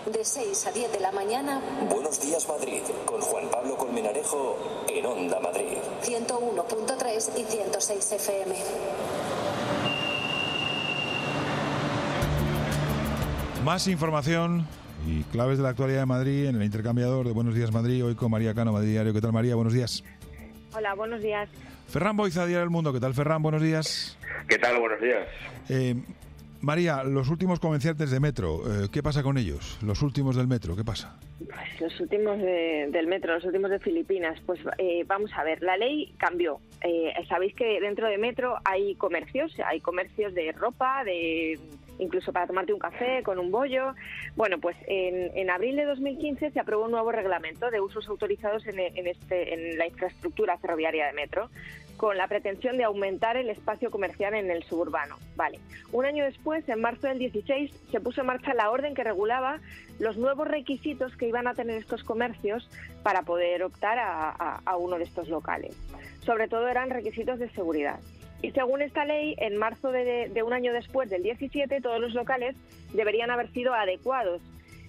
De 6 a 10 de la mañana. Buenos días, Madrid, con Juan Pablo Colmenarejo en Onda Madrid. 101.3 y 106 FM. Más información y claves de la actualidad de Madrid en el intercambiador de Buenos Días Madrid, hoy con María Cano, Madrid Diario. ¿Qué tal, María? Buenos días. Hola, buenos días. Ferran Boiza, Diario El Mundo. ¿Qué tal, Ferran? Buenos días. ¿Qué tal? Buenos días. María, los últimos comerciantes de Metro, ¿qué pasa con ellos? Los últimos del Metro, ¿qué pasa? Pues los últimos del Metro, los últimos de Filipinas. Pues vamos a ver, la ley cambió. Sabéis que dentro de Metro hay comercios de ropa, incluso para tomarte un café con un bollo. Bueno, pues en abril de 2015 se aprobó un nuevo reglamento de usos autorizados en la infraestructura ferroviaria de Metro, con la pretensión de aumentar el espacio comercial en el suburbano. Vale. Un año después, en marzo del 16, se puso en marcha la orden que regulaba los nuevos requisitos que iban a tener estos comercios para poder optar a uno de estos locales. Sobre todo eran requisitos de seguridad. Y según esta ley, en marzo de un año después, del 17, todos los locales deberían haber sido adecuados.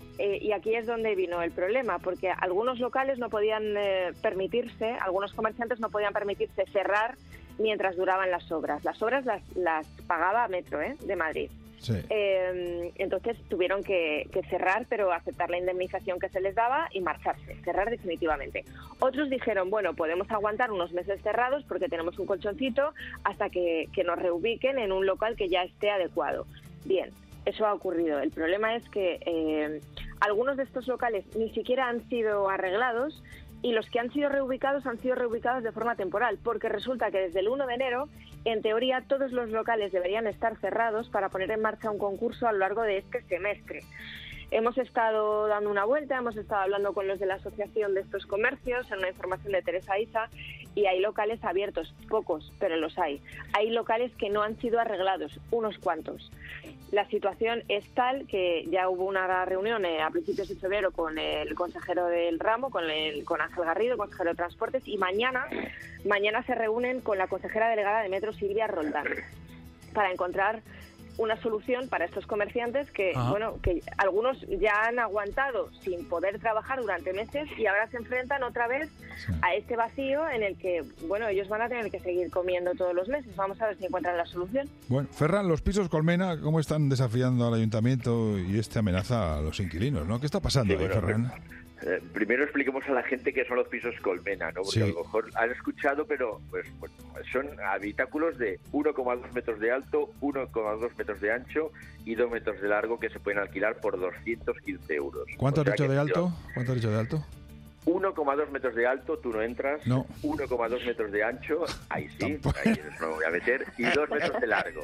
Y aquí es donde vino el problema, porque algunos locales no podían permitirse, algunos comerciantes no podían permitirse cerrar mientras duraban las obras. Las obras las pagaba Metro de Madrid. Sí. Entonces tuvieron que cerrar, pero aceptar la indemnización que se les daba y marcharse, cerrar definitivamente. Otros dijeron, bueno, podemos aguantar unos meses cerrados porque tenemos un colchoncito hasta que nos reubiquen en un local que ya esté adecuado. Bien, eso ha ocurrido. El problema es que algunos de estos locales ni siquiera han sido arreglados y los que han sido reubicados de forma temporal, porque resulta que desde el 1 de enero, en teoría, todos los locales deberían estar cerrados para poner en marcha un concurso a lo largo de este semestre. Hemos estado dando una vuelta, hemos estado hablando con los de la Asociación de estos comercios, en una información de Teresa Isa, y hay locales abiertos, pocos, pero los hay. Hay locales que no han sido arreglados, unos cuantos. La situación es tal que ya hubo una reunión a principios de febrero con el consejero del ramo, con Ángel Garrido, consejero de Transportes, y mañana se reúnen con la consejera delegada de Metro, Silvia Roldán, para encontrar una solución para estos comerciantes que, que algunos ya han aguantado sin poder trabajar durante meses y ahora se enfrentan otra vez a este vacío en el que, ellos van a tener que seguir comiendo todos los meses. Vamos a ver si encuentran la solución. Bueno, Ferran, los pisos Colmena, ¿cómo están desafiando al ayuntamiento y amenaza a los inquilinos, ¿no? ¿Qué está pasando ahí, Ferran? Primero expliquemos a la gente qué son los pisos Colmena, ¿no? Porque a lo mejor han escuchado, pero son habitáculos de 1,2 metros de alto, 1,2 metros de ancho y 2 metros de largo que se pueden alquilar por 215 euros. ¿Cuánto has dicho de alto? 1,2 metros de alto, tú no entras. No. 1,2 metros de ancho, ahí sí, ahí no me voy a meter. Y 2 metros de largo.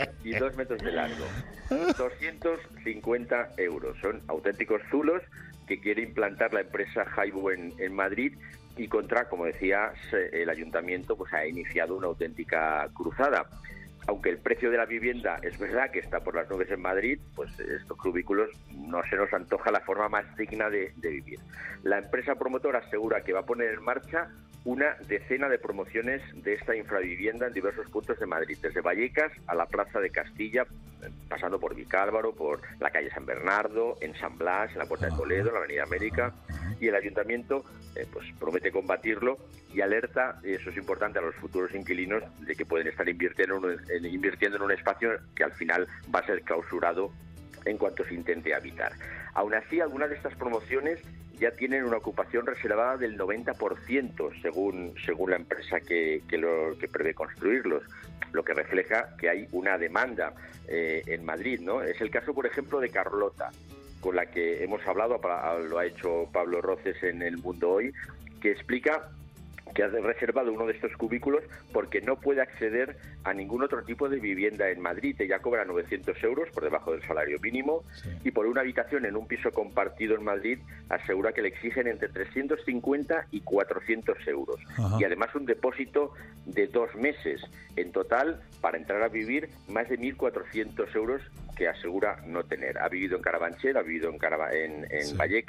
250 euros. Son auténticos zulos que quiere implantar la empresa Haibu en Madrid y contra, como decía, el ayuntamiento pues ha iniciado una auténtica cruzada. Aunque el precio de la vivienda es verdad que está por las nubes en Madrid, pues estos cubículos no se nos antoja la forma más digna de vivir. La empresa promotora asegura que va a poner en marcha una decena de promociones de esta infravivienda en diversos puntos de Madrid, desde Vallecas a la Plaza de Castilla, pasando por Vicálvaro, por la calle San Bernardo, en San Blas, en la Puerta de Toledo, en la Avenida América, y el ayuntamiento pues promete combatirlo y alerta, y eso es importante, a los futuros inquilinos de que pueden estar invirtiendo en un espacio que al final va a ser clausurado en cuanto se intente habitar. Aún así, algunas de estas promociones ya tienen una ocupación reservada del 90%, según la empresa que prevé construirlos, lo que refleja que hay una demanda en Madrid, ¿no? Es el caso, por ejemplo, de Carlota, con la que hemos hablado, lo ha hecho Pablo Roces en El Mundo Hoy, que explica que ha reservado uno de estos cubículos porque no puede acceder a ningún otro tipo de vivienda en Madrid. Ella cobra 900 euros por debajo del salario mínimo y por una habitación en un piso compartido en Madrid asegura que le exigen entre 350 y 400 euros. Y además un depósito de 2 meses. En total, para entrar a vivir, más de 1.400 euros que asegura no tener. Ha vivido en Carabanchel, ha vivido en Vallecas,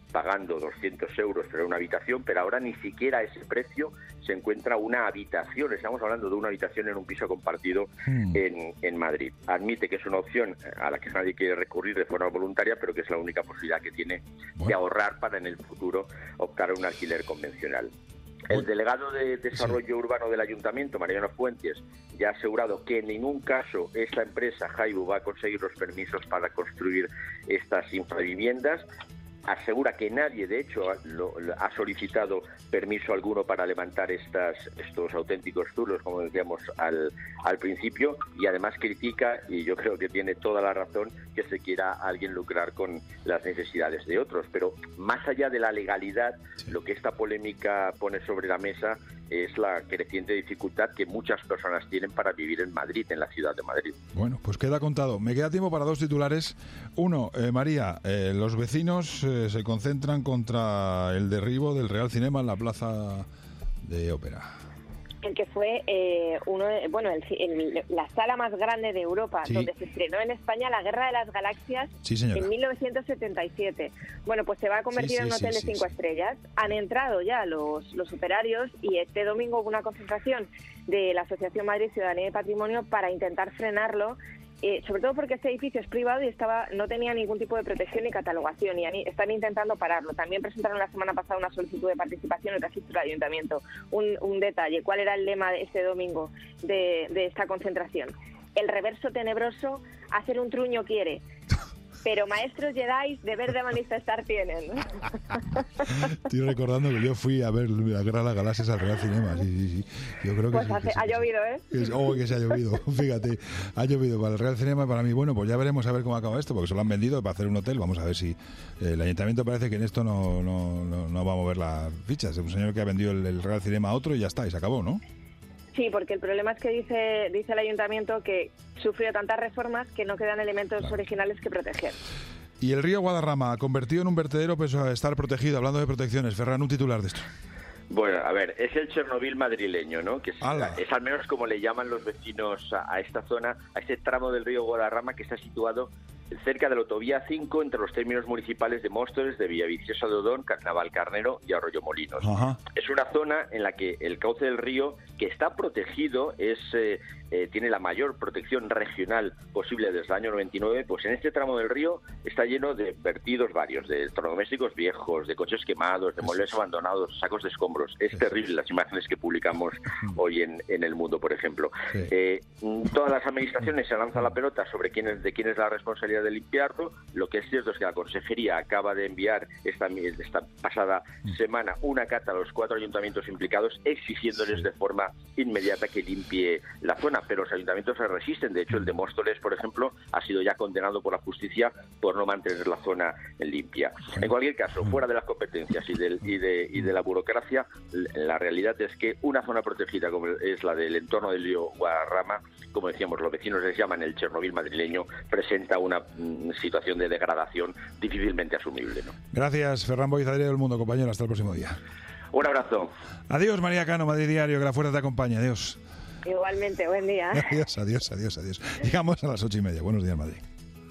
pagando 200 euros por una habitación, pero ahora ni siquiera a ese precio se encuentra una habitación. Estamos hablando de una habitación en un piso compartido en Madrid. Admite que es una opción a la que nadie quiere recurrir de forma voluntaria, pero que es la única posibilidad que tiene de ahorrar para en el futuro optar a un alquiler convencional. El delegado de Desarrollo Urbano del Ayuntamiento, Mariano Fuentes, ya ha asegurado que en ningún caso esta empresa, Haibu, va a conseguir los permisos para construir estas infraviviendas. Asegura que nadie, de hecho, ha solicitado permiso alguno para levantar estos auténticos zulos, como decíamos al principio, y además critica, y yo creo que tiene toda la razón, que se quiera alguien lucrar con las necesidades de otros. Pero más allá de la legalidad, lo que esta polémica pone sobre la mesa es la creciente dificultad que muchas personas tienen para vivir en Madrid, en la ciudad de Madrid. Bueno, pues queda contado. Me queda tiempo para dos titulares. Uno, María, los vecinos se concentran contra el derribo del Real Cinema en la Plaza de Ópera. El que fue la sala más grande de Europa, donde se estrenó en España La Guerra de las Galaxias en 1977. Bueno, pues se va a convertir en un hotel de 5 estrellas. Han entrado ya los operarios y este domingo hubo una concentración de la Asociación Madrid Ciudadanía y Patrimonio para intentar frenarlo, sobre todo porque este edificio es privado y no tenía ningún tipo de protección ni catalogación, y están intentando pararlo. También presentaron la semana pasada una solicitud de participación en el registro del ayuntamiento. Un detalle, ¿cuál era el lema de este domingo de esta concentración? El reverso tenebroso, hacer un truño quiere, pero maestros Jedi deber de manifestar tienen. Estoy recordando que yo fui a ver La Guerra de las Galaxias al Real Cinema. Sí. Yo creo que pues ha llovido, ¿eh? Que se ha llovido. Fíjate, ha llovido para el Real Cinema y para mí. Bueno, pues ya veremos a ver cómo acaba esto, porque se lo han vendido para hacer un hotel. Vamos a ver si el ayuntamiento parece que en esto no va a mover las fichas. Es un señor que ha vendido el Real Cinema a otro y ya está, y se acabó, ¿no? Sí, porque el problema es que dice el ayuntamiento que sufrió tantas reformas que no quedan elementos originales que proteger. Y el río Guadarrama, convertido en un vertedero, pues a estar protegido. Hablando de protecciones, Ferran, un titular de esto. Bueno, a ver, es el Chernobyl madrileño, ¿no? Que es al menos como le llaman los vecinos a esta zona, a este tramo del río Guadarrama que está situado cerca de la autovía 5 entre los términos municipales de Móstoles, de Villaviciosa de Odón, Navalcarnero y Arroyomolinos. Es una zona en la que el cauce del río, que está protegido, tiene la mayor protección regional posible desde el año 99, pues en este tramo del río está lleno de vertidos varios, de electrodomésticos viejos, de coches quemados, de muebles abandonados, sacos de escombros. Es terrible las imágenes que publicamos hoy en El Mundo, por ejemplo. Todas las administraciones se lanzan la pelota sobre quién es la responsabilidad de limpiarlo. Lo que es cierto es que la Consejería acaba de enviar esta pasada semana una carta a los 4 ayuntamientos implicados exigiéndoles de forma inmediata que limpie la zona, pero los ayuntamientos se resisten. De hecho, el de Móstoles, por ejemplo, ha sido ya condenado por la justicia por no mantener la zona limpia. En cualquier caso, fuera de las competencias y de la burocracia, la realidad es que una zona protegida como es la del entorno del río Guadarrama, como decíamos, los vecinos les llaman el Chernobyl madrileño, presenta una situación de degradación difícilmente asumible, ¿no? Gracias, Ferran Boiz, Diario del Mundo, compañero. Hasta el próximo día. Un abrazo. Adiós, María Cano, Madrid Diario, que la fuerza te acompañe. Adiós. Igualmente, buen día. Adiós. Llegamos a las 8:30. Buenos días, Madrid.